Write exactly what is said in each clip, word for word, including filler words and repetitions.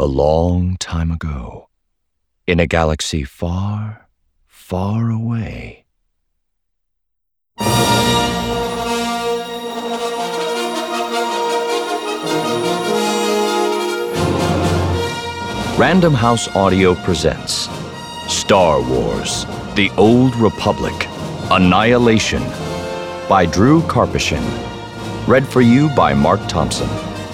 A long time ago, in a galaxy far, far away. Random House Audio presents Star Wars: The Old Republic, Annihilation by Drew Karpyshyn. Read for you by Mark Thompson.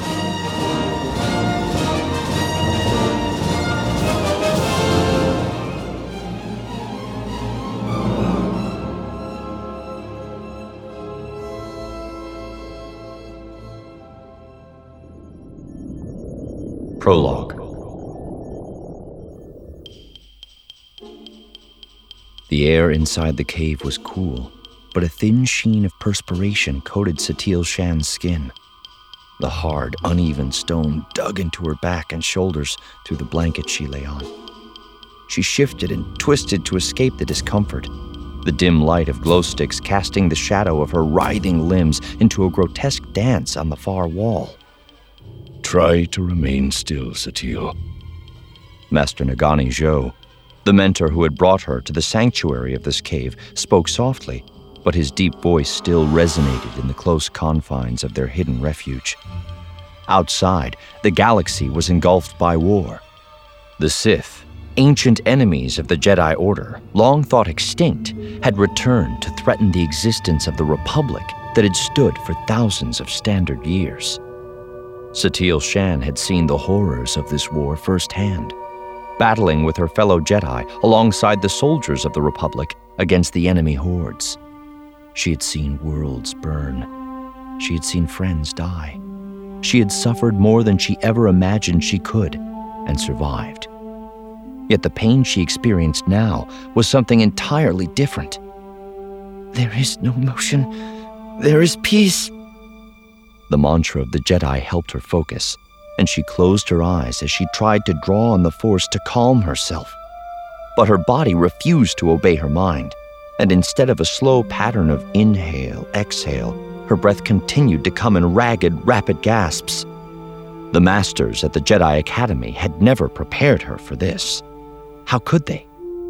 Prologue. The air inside the cave was cool, but a thin sheen of perspiration coated Satele Shan's skin. The hard, uneven stone dug into her back and shoulders through the blanket she lay on. She shifted and twisted to escape the discomfort, the dim light of glow sticks casting the shadow of her writhing limbs into a grotesque dance on the far wall. Try to remain still, Satele. Master Nagani Zhou, the mentor who had brought her to the sanctuary of this cave, spoke softly, but his deep voice still resonated in the close confines of their hidden refuge. Outside, the galaxy was engulfed by war. The Sith, ancient enemies of the Jedi Order, long thought extinct, had returned to threaten the existence of the Republic that had stood for thousands of standard years. Satele Shan had seen the horrors of this war firsthand, battling with her fellow Jedi alongside the soldiers of the Republic against the enemy hordes. She had seen worlds burn. She had seen friends die. She had suffered more than she ever imagined she could, and survived. Yet the pain she experienced now was something entirely different. There is no motion. There is peace. The mantra of the Jedi helped her focus, and she closed her eyes as she tried to draw on the Force to calm herself. But her body refused to obey her mind, and instead of a slow pattern of inhale, exhale, her breath continued to come in ragged, rapid gasps. The masters at the Jedi Academy had never prepared her for this. How could they?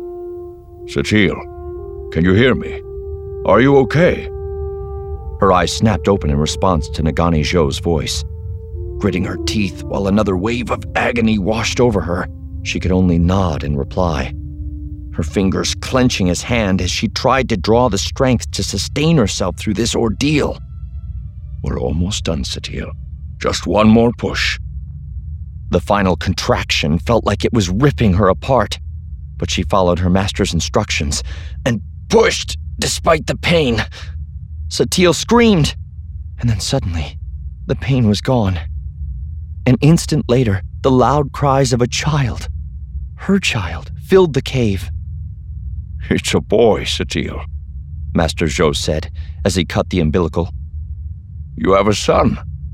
Satele, can you hear me? Are you okay? Her eyes snapped open in response to Nagani Zhou's voice. Gritting her teeth while another wave of agony washed over her, she could only nod in reply, her fingers clenching his hand as she tried to draw the strength to sustain herself through this ordeal. We're almost done, Satele. Just one more push. The final contraction felt like it was ripping her apart, but she followed her master's instructions and pushed despite the pain. Satele screamed, and then suddenly, the pain was gone. An instant later, the loud cries of a child, her child, filled the cave. It's a boy, Satele, Master Zhou said as he cut the umbilical. You have a son.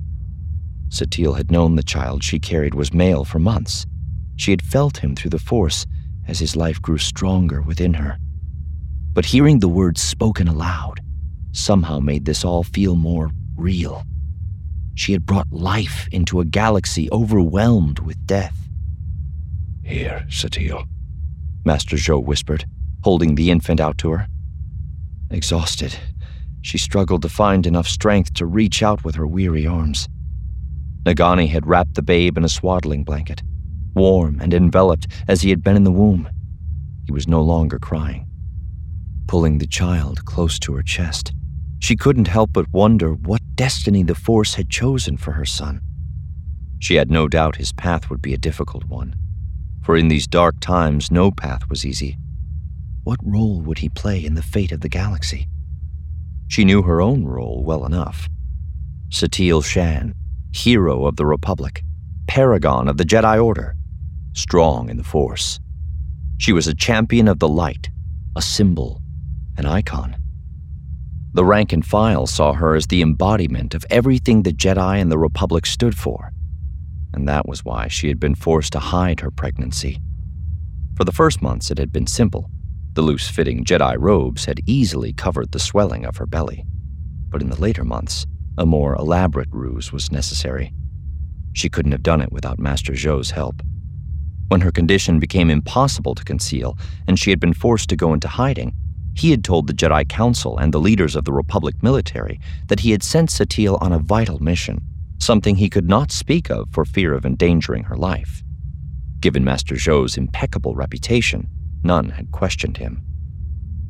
Satele had known the child she carried was male for months. She had felt him through the Force as his life grew stronger within her. But hearing the words spoken aloud somehow made this all feel more real. She had brought life into a galaxy overwhelmed with death. Here, Satele, Master Zhou whispered, holding the infant out to her. Exhausted, she struggled to find enough strength to reach out with her weary arms. Nagani had wrapped the babe in a swaddling blanket, warm and enveloped as he had been in the womb. He was no longer crying. Pulling the child close to her chest, she couldn't help but wonder what destiny the Force had chosen for her son. She had no doubt his path would be a difficult one, for in these dark times no path was easy. What role would he play in the fate of the galaxy? She knew her own role well enough. Satele Shan, hero of the Republic, paragon of the Jedi Order, strong in the Force. She was a champion of the light, a symbol, an icon. The rank and file saw her as the embodiment of everything the Jedi and the Republic stood for, and that was why she had been forced to hide her pregnancy. For the first months it had been simple. The loose-fitting Jedi robes had easily covered the swelling of her belly, but in the later months, a more elaborate ruse was necessary. She couldn't have done it without Master Zhou's help, When her condition became impossible to conceal and she had been forced to go into hiding, he had told the Jedi Council and the leaders of the Republic military that he had sent Satele on a vital mission, something he could not speak of for fear of endangering her life. Given Master Zhou's impeccable reputation, none had questioned him.